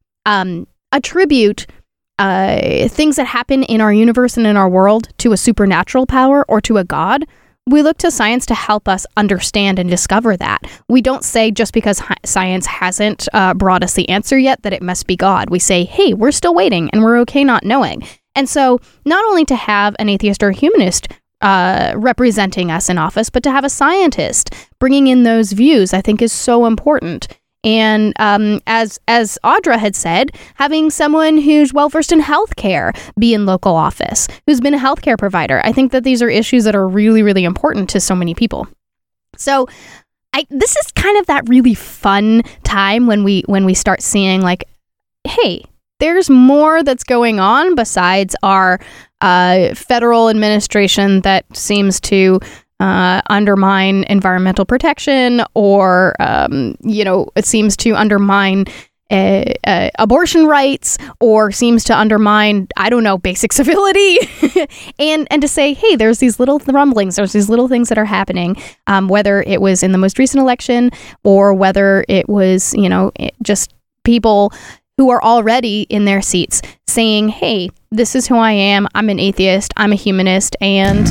attribute things that happen in our universe and in our world to a supernatural power or to a god, we look to science to help us understand and discover that. We don't say just because science hasn't brought us the answer yet that it must be God. We say, hey, we're still waiting and we're okay not knowing. And so not only to have an atheist or a humanist representing us in office, but to have a scientist bringing in those views, I think is so important. And as Audra had said, having someone who's well-versed in healthcare be in local office, who's been a healthcare provider. I think that these are issues that are really, really important to so many people. So this is kind of that really fun time when we start seeing like, hey, there's more that's going on besides our federal administration that seems to undermine environmental protection or, it seems to undermine abortion rights or seems to undermine, basic civility. and to say, hey, there's these little rumblings, there's these little things that are happening, whether it was in the most recent election or whether it was, just people who are already in their seats saying, hey, this is who I am. I'm an atheist. I'm a humanist. And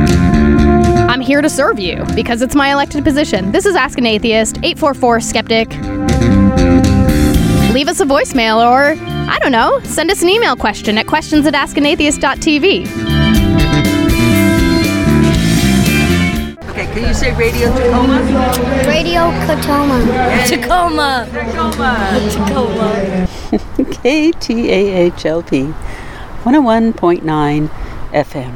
I'm here to serve you because it's my elected position. This is Ask an Atheist, 844-SKEPTIC. Leave us a voicemail or, send us an email question at questions@askanatheist.tv. Okay, can you say Radio Tacoma? Radio Tacoma. Tacoma. KTAHLP 101.9 FM.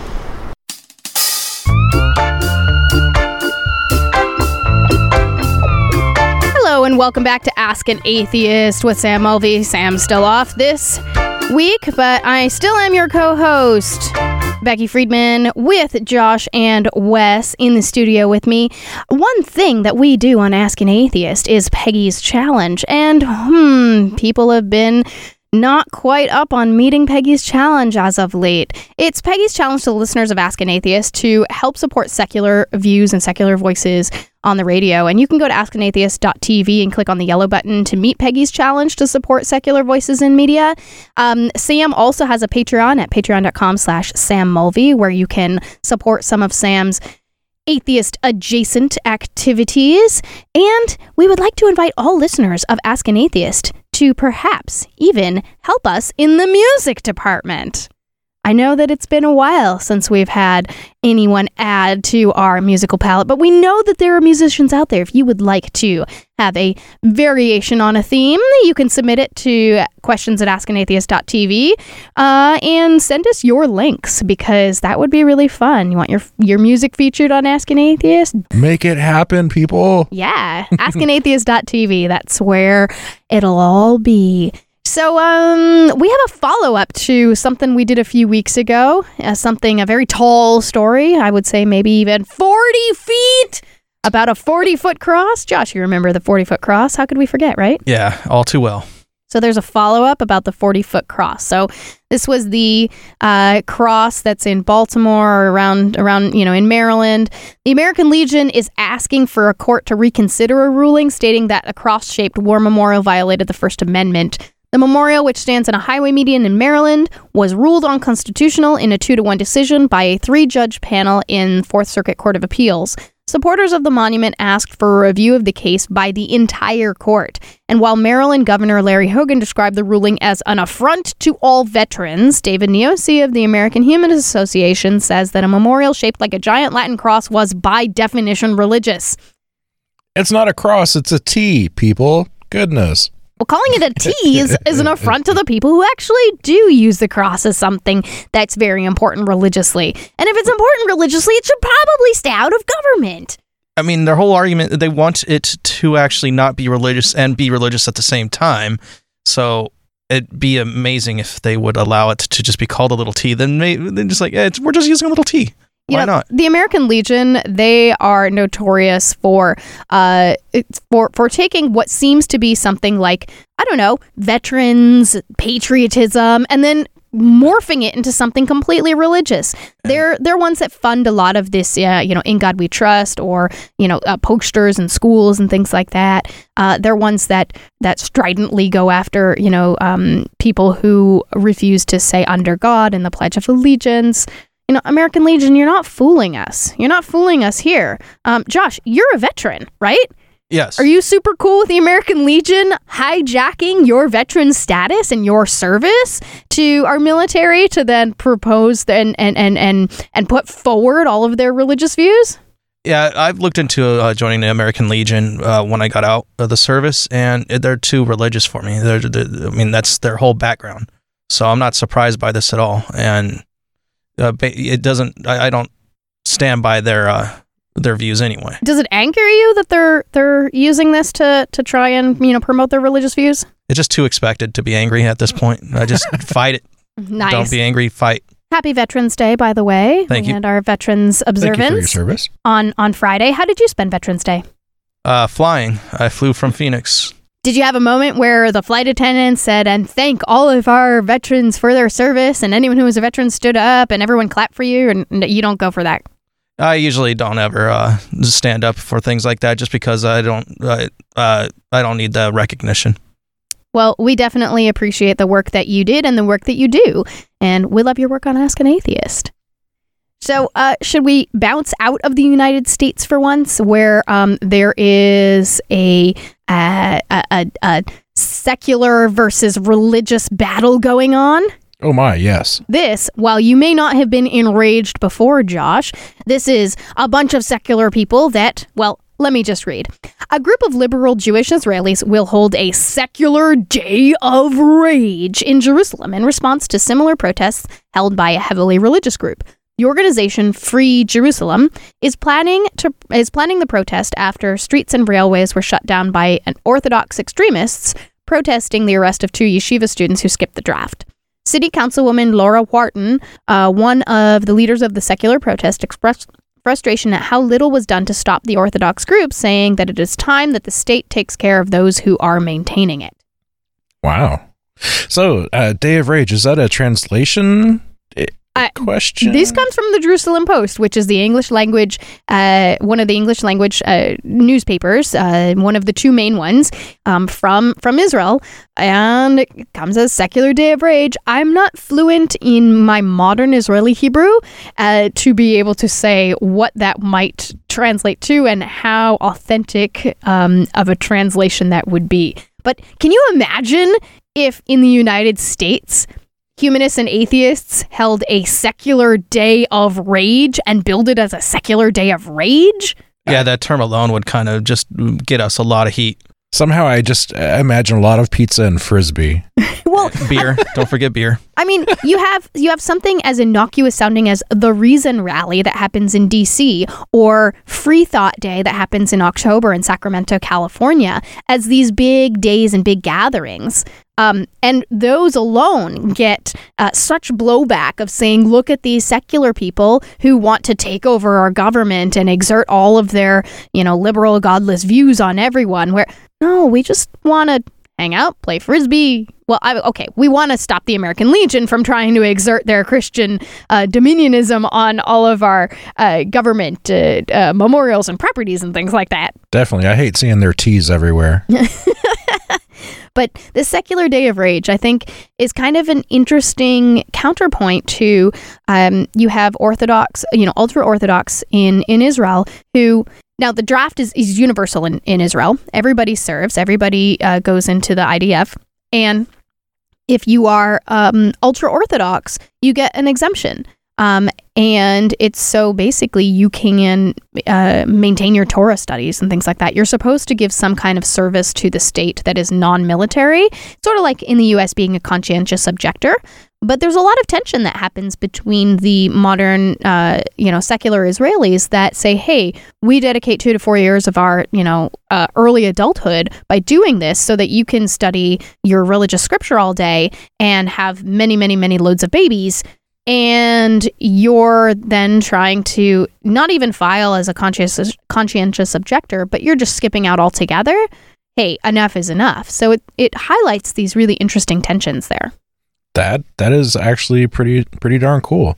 Hello and welcome back to Ask an Atheist with Sam Mulvey. Sam's still off this week, but I still am your co-host, Becky Friedman, with Josh and Wes in the studio with me. One thing that we do on Ask an Atheist is Peggy's Challenge, and people have been not quite up on meeting Peggy's Challenge as of late. It's Peggy's Challenge to the listeners of Ask an Atheist to help support secular views and secular voices on the radio. And you can go to askanatheist.tv and click on the yellow button to meet Peggy's Challenge to support secular voices in media. Sam also has a Patreon at patreon.com/Sam Mulvey, where you can support some of Sam's atheist adjacent activities. And we would like to invite all listeners of Ask an Atheist to perhaps even help us in the music department. I know that it's been a while since we've had anyone add to our musical palette, but we know that there are musicians out there. If you would like to have a variation on a theme, you can submit it to questions@askanatheist.tv and send us your links, because that would be really fun. You want your music featured on Ask an Atheist? Make it happen, people. Yeah, askanatheist.tv. That's where it'll all be. So we have a follow-up to something we did a few weeks ago, a very tall story, I would say maybe even 40 feet, about a 40-foot cross. Josh, you remember the 40-foot cross? How could we forget, right? Yeah, all too well. So there's a follow-up about the 40-foot cross. So this was the cross that's in Baltimore, around in Maryland. The American Legion is asking for a court to reconsider a ruling stating that a cross-shaped war memorial violated the First Amendment. The memorial, which stands on a highway median in Maryland, was ruled unconstitutional in a 2-1 decision by a 3-judge panel in Fourth Circuit Court of Appeals. Supporters of the monument asked for a review of the case by the entire court. And while Maryland Governor Larry Hogan described the ruling as an affront to all veterans, David Neosi of the American Humanist Association says that a memorial shaped like a giant Latin cross was by definition religious. It's not a cross, it's a T, people. Goodness. Well, calling it a T is an affront to the people who actually do use the cross as something that's very important religiously. And if it's important religiously, it should probably stay out of government. I mean, their whole argument, they want it to actually not be religious and be religious at the same time. So it'd be amazing if they would allow it to just be called a little T. Then they're just like, we're just using a little T. Why not? The American Legion, they are notorious for taking what seems to be something like, I don't know, veterans, patriotism, and then morphing it into something completely religious. They're ones that fund a lot of this, In God We Trust, or posters in schools and things like that. They're ones that stridently go after people who refuse to say under God in the Pledge of Allegiance. American Legion, you're not fooling us. You're not fooling us here. Josh, you're a veteran, right? Yes. Are you super cool with the American Legion hijacking your veteran status and your service to our military to then propose and put forward all of their religious views? Yeah, I've looked into joining the American Legion when I got out of the service, and they're too religious for me. That's their whole background. So I'm not surprised by this at all. And it doesn't. I don't stand by their views anyway. Does it anger you that they're using this to try and promote their religious views? It's just too expected to be angry at this point. I just fight it. Nice. Don't be angry. Fight. Happy Veterans Day, by the way. Thank you. And our Veterans observance. Thank you for your service. On Friday. How did you spend Veterans Day? Flying. I flew from Phoenix. Did you have a moment where the flight attendant said, and thank all of our veterans for their service, and anyone who was a veteran stood up and everyone clapped for you, and you don't go for that? I usually don't ever stand up for things like that just because I don't need the recognition. Well, we definitely appreciate the work that you did and the work that you do, and we love your work on Ask an Atheist. So should we bounce out of the United States for once, where there is a secular versus religious battle going on? Oh my, yes. This, while you may not have been enraged before, Josh, this is a bunch of secular people that, well, let me just read. A group of liberal Jewish Israelis will hold a secular day of rage in Jerusalem in response to similar protests held by a heavily religious group. The organization Free Jerusalem is planning the protest after streets and railways were shut down by Orthodox extremists protesting the arrest of 2 yeshiva students who skipped the draft. City Councilwoman Laura Wharton, one of the leaders of the secular protest, expressed frustration at how little was done to stop the Orthodox group, saying that it is time that the state takes care of those who are maintaining it. Wow. So, Day of Rage, is that a translation question? This comes from the Jerusalem Post, which is the English language, one of the English language newspapers, one of the 2 main ones from Israel, and it comes as Secular Day of Rage. I'm not fluent in my modern Israeli Hebrew to be able to say what that might translate to and how authentic of a translation that would be. But can you imagine if in the United States humanists and atheists held a secular day of rage and billed it as a secular day of rage? Yeah, that term alone would kind of just get us a lot of heat. Somehow I just imagine a lot of pizza and Frisbee. Well, beer. Don't forget beer. I mean, you have something as innocuous sounding as the Reason Rally that happens in D.C. or Free Thought Day that happens in October in Sacramento, California, as these big days and big gatherings. And those alone get such blowback of saying, look at these secular people who want to take over our government and exert all of their, liberal, godless views on everyone. Where, no, we just want to hang out, play Frisbee. Well, we want to stop the American Legion from trying to exert their Christian dominionism on all of our government memorials and properties and things like that. Definitely. I hate seeing their T's everywhere. But the secular day of rage, I think, is kind of an interesting counterpoint to you have Orthodox, ultra-Orthodox in Israel who... Now, the draft is universal in Israel. Everybody serves. Everybody goes into the IDF. And if you are ultra-Orthodox, you get an exemption. And it's so basically you can maintain your Torah studies and things like that. You're supposed to give some kind of service to the state that is non-military, sort of like in the U.S. being a conscientious objector. But there's a lot of tension that happens between the modern, secular Israelis that say, hey, we dedicate 2 to 4 years of our, early adulthood by doing this so that you can study your religious scripture all day and have many, many, many loads of babies. And you're then trying to not even file as a conscientious objector, but you're just skipping out altogether. Hey, enough is enough. So it highlights these really interesting tensions there. That is actually pretty darn cool.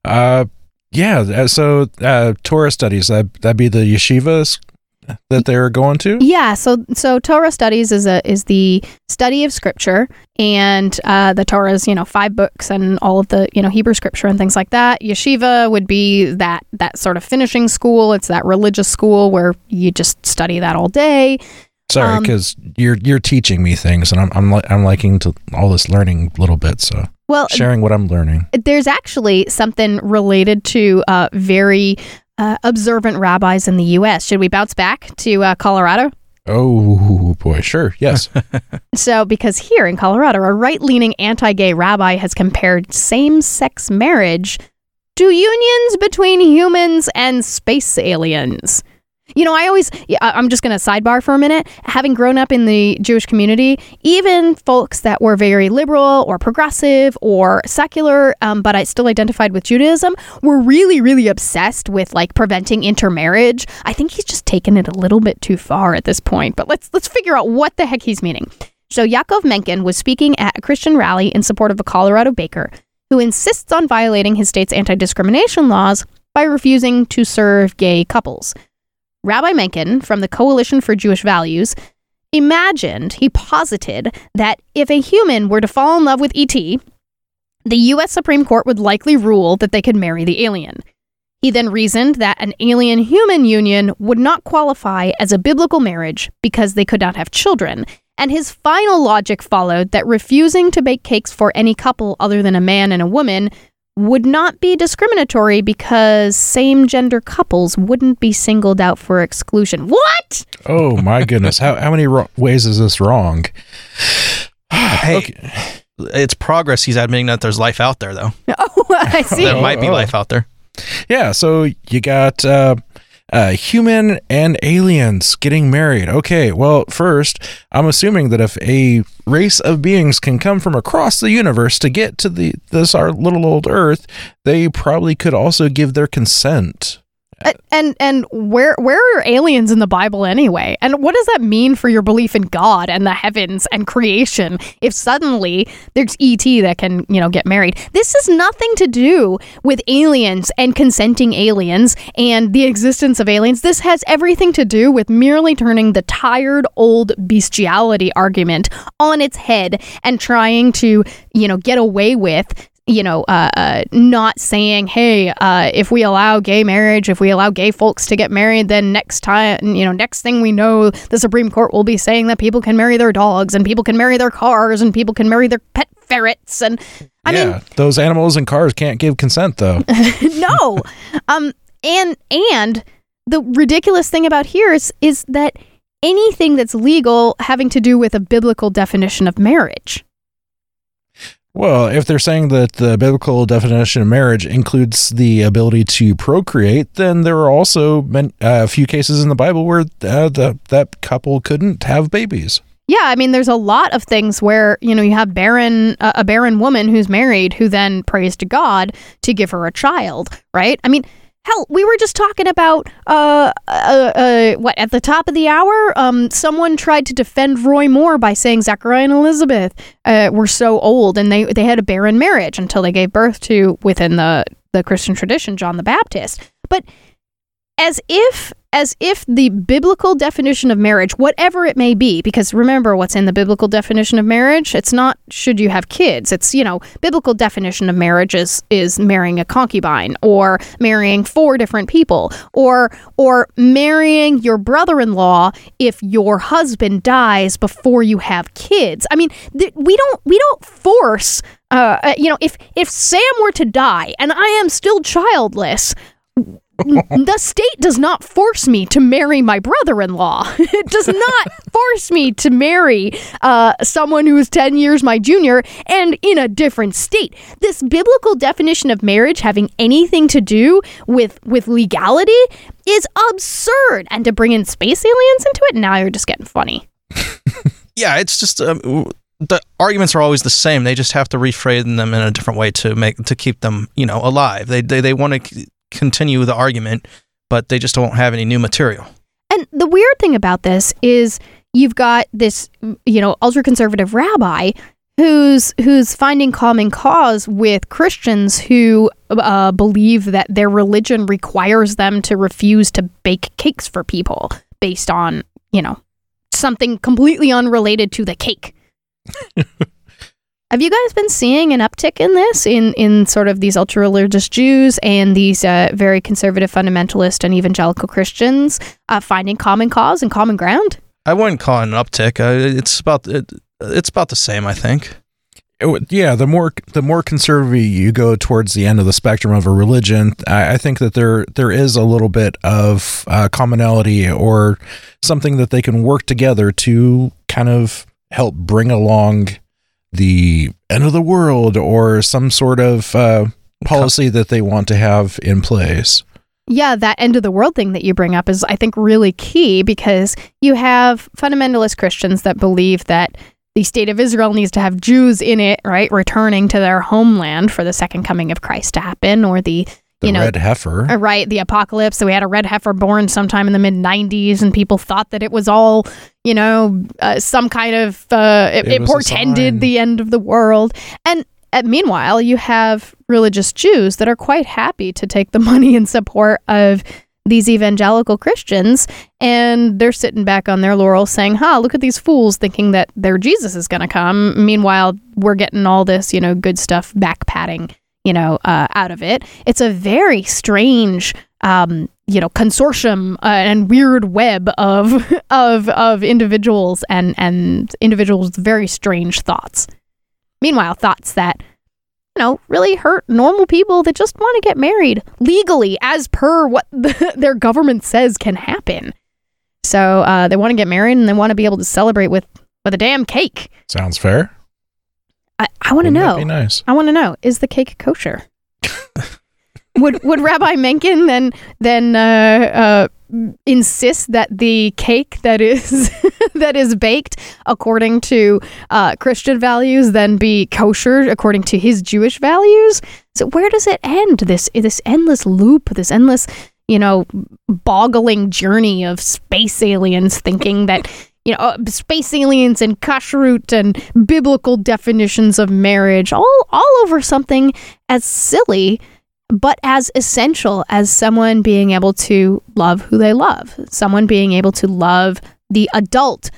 So Torah studies, that'd be the yeshivas that they're going to? Yeah, so Torah studies is the study of scripture, and the Torah is 5 books and all of the Hebrew scripture and things like that. Yeshiva would be that sort of finishing school. It's that religious school where you just study that all day. Sorry, because you're teaching me things, and I'm liking to all this learning a little bit. So sharing what I'm learning. There's actually something related to very observant rabbis in the U.S. Should we bounce back to Colorado? Oh boy, sure, yes. So, because here in Colorado, a right-leaning anti-gay rabbi has compared same-sex marriage to unions between humans and space aliens. I'm just going to sidebar for a minute. Having grown up in the Jewish community, even folks that were very liberal or progressive or secular, but I still identified with Judaism, were really, really obsessed with preventing intermarriage. I think he's just taken it a little bit too far at this point, but let's figure out what the heck he's meaning. So Yaakov Menken was speaking at a Christian rally in support of a Colorado baker who insists on violating his state's anti-discrimination laws by refusing to serve gay couples. Rabbi Menken, from the Coalition for Jewish Values, he posited that if a human were to fall in love with E.T., the U.S. Supreme Court would likely rule that they could marry the alien. He then reasoned that an alien-human union would not qualify as a biblical marriage because they could not have children, and his final logic followed that refusing to bake cakes for any couple other than a man and a woman would not be discriminatory because same-gender couples wouldn't be singled out for exclusion. What? Oh, my goodness. How many ways is this wrong? Hey, okay. It's progress. He's admitting that there's life out there, though. Oh, I see. There might be life out there. Yeah, so you got human and aliens getting married. Okay, well, first, I'm assuming that if a race of beings can come from across the universe to get to our little old Earth, they probably could also give their consent. And where are aliens in the Bible anyway? And what does that mean for your belief in God and the heavens and creation if suddenly there's E.T. that can, get married? This has nothing to do with aliens and consenting aliens and the existence of aliens. This has everything to do with merely turning the tired old bestiality argument on its head and trying to, get away with not saying, hey, if we allow gay marriage, if we allow gay folks to get married, then next thing we know, the Supreme Court will be saying that people can marry their dogs and people can marry their cars and people can marry their pet ferrets. And I mean, those animals and cars can't give consent, though. No. And the ridiculous thing about here is that anything that's legal having to do with a biblical definition of marriage. Well, if they're saying that the biblical definition of marriage includes the ability to procreate, then there are also a few cases in the Bible where that couple couldn't have babies. Yeah, I mean, there's a lot of things where, you have a barren woman who's married who then prays to God to give her a child, right? I mean, hell, we were just talking about, at the top of the hour, someone tried to defend Roy Moore by saying Zachariah and Elizabeth were so old and they had a barren marriage until they gave birth to, within the Christian tradition, John the Baptist. But as if as if the biblical definition of marriage, whatever it may be, because remember what's in the biblical definition of marriage, it's not should you have kids. It's, biblical definition of marriage is marrying a concubine, or marrying 4 different people, or marrying your brother-in-law if your husband dies before you have kids. I mean, we don't force, if Sam were to die and I am still childless, the state does not force me to marry my brother-in-law. It does not force me to marry someone who is 10 years my junior and in a different state. This biblical definition of marriage having anything to do with legality is absurd. And to bring in space aliens into it, now you're just getting funny. Yeah, it's just the arguments are always the same. They just have to rephrase them in a different way to keep them, alive. They want to continue the argument, but they just don't have any new material. And the weird thing about this is you've got this, ultra-conservative rabbi who's finding common cause with Christians who believe that their religion requires them to refuse to bake cakes for people based on, something completely unrelated to the cake. Have you guys been seeing an uptick in this, in sort of these ultra-religious Jews and these very conservative fundamentalist and evangelical Christians finding common cause and common ground? I wouldn't call it an uptick. It's about the same, I think. Yeah, the more conservative you go towards the end of the spectrum of a religion, I think that there is a little bit of commonality or something that they can work together to kind of help bring along the end of the world or some sort of policy that they want to have in place. Yeah, that end of the world thing that you bring up is, I think, really key, because you have fundamentalist Christians that believe that the state of Israel needs to have Jews in it, right, returning to their homeland for the second coming of Christ to happen, or the red heifer. Right, the apocalypse. So we had a red heifer born sometime in the mid-90s, and people thought that it was all, some kind of, it portended the end of the world. And meanwhile, you have religious Jews that are quite happy to take the money in support of these evangelical Christians, and they're sitting back on their laurels saying, look at these fools thinking that their Jesus is going to come. Meanwhile, we're getting all this, good stuff back patting, out of it. It's a very strange, consortium and weird web of individuals and individuals with very strange thoughts. Meanwhile, thoughts that, really hurt normal people that just want to get married legally as per what their government says can happen. So they want to get married and they want to be able to celebrate with a damn cake. Sounds fair. I want to know. That'd be nice. I want to know, is the cake kosher? Would Rabbi Mencken then insist that the cake that is baked according to Christian values then be kosher according to his Jewish values? So where does it end? This endless loop, this endless, boggling journey of space aliens thinking that space aliens and kashrut and biblical definitions of marriage all over something as silly but as essential as someone being able to love who they love, someone being able to love the adult,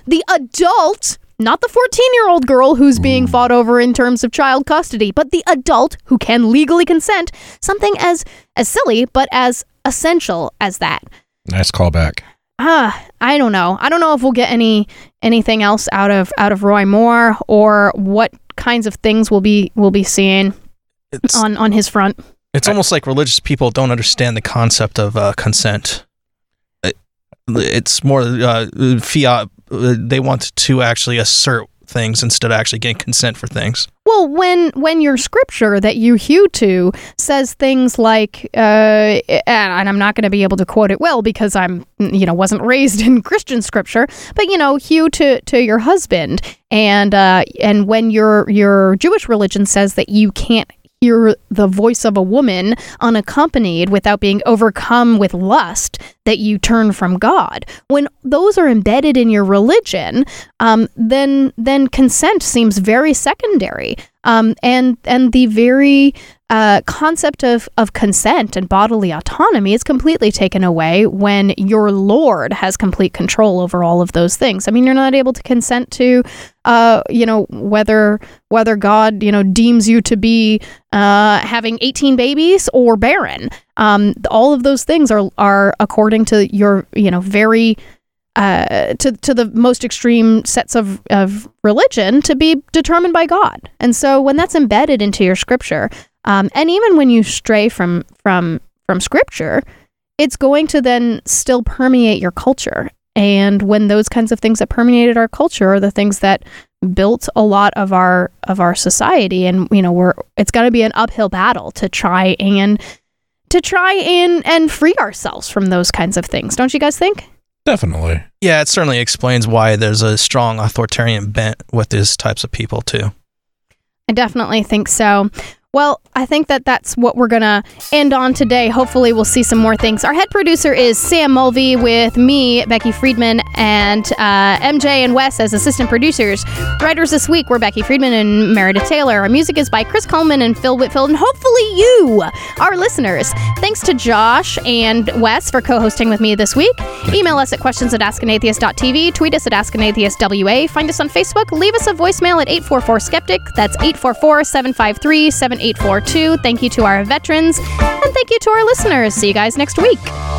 not the 14-year-old girl who's being fought over in terms of child custody, but the adult who can legally consent, something as silly but as essential as that. Nice callback. I don't know. I don't know if we'll get anything else out of Roy Moore, or what kinds of things we'll be seeing on his front. It's almost like religious people don't understand the concept of consent. It's more fiat. They want to actually assert things instead of actually getting consent for things. Well, when your scripture that you hew to says things like, and I'm not going to be able to quote it well because I'm, wasn't raised in Christian scripture, but hew to your husband, and when your Jewish religion says that you can't hear the voice of a woman unaccompanied without being overcome with lust, that you turn from God. When those are embedded in your religion, then consent seems very secondary. And the very concept of consent and bodily autonomy is completely taken away when your Lord has complete control over all of those things. I mean, you're not able to consent to, whether God, deems you to be having 18 babies or barren. All of those things are according to your, very to the most extreme sets of religion to be determined by God. And so when that's embedded into your scripture, and even when you stray from scripture, it's going to then still permeate your culture. And when those kinds of things that permeated our culture are the things that built a lot of our society, and it's going to be an uphill battle to try and free ourselves from those kinds of things. Don't you guys think? Definitely. Yeah, it certainly explains why there's a strong authoritarian bent with these types of people too. I definitely think so. Well, I think that's what we're going to end on today. Hopefully we'll see some more things. Our head producer is Sam Mulvey, with me, Becky Friedman, and MJ and Wes as assistant producers. Writers this week were Becky Friedman and Meredith Taylor. Our music is by Chris Coleman and Phil Whitfield, and hopefully you, our listeners. Thanks to Josh and Wes for co-hosting with me this week. Email us at questions@askanatheist.tv. Tweet us at askanatheistwa. Find us on Facebook. Leave us a voicemail at 844-SKEPTIC. That's 844-753-7842. Thank you to our veterans, and thank you to our listeners. See you guys next week.